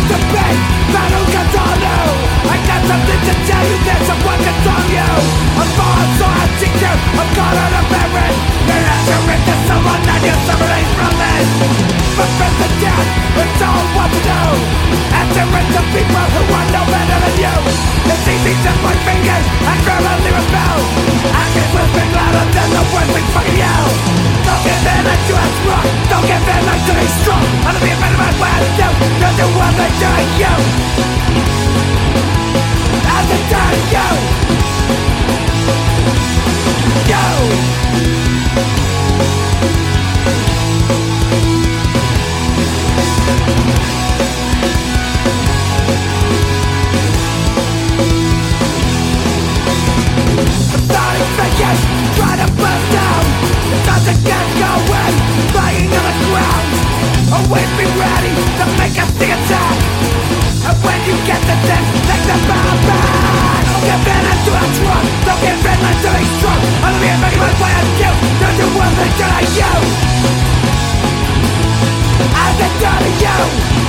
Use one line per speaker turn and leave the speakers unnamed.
to be, but who control you? I got something to tell you, there's someone control you. I'm falling, so I teach you, I'm caught on a memory. You're answering to someone and you're suffering from it. But friends are dead, it's all what to do. Answering to people who are no better than you. It's easy to point fingers and verbally rebel. Actions will speak louder than the words we fucking yell. Don't give in like you are wrong, don't give in like to be strong. I'll be a better man when you don't do what they do to you. As they do to you. Try to burst down, it doesn't get going. Lying on the ground, always be ready to make a sneak attack. And when you get the test, take the power back. Don't give in and do not trust, don't give in and do it strong. I'll be making my way at you, don't do what they do to you. As they do to you.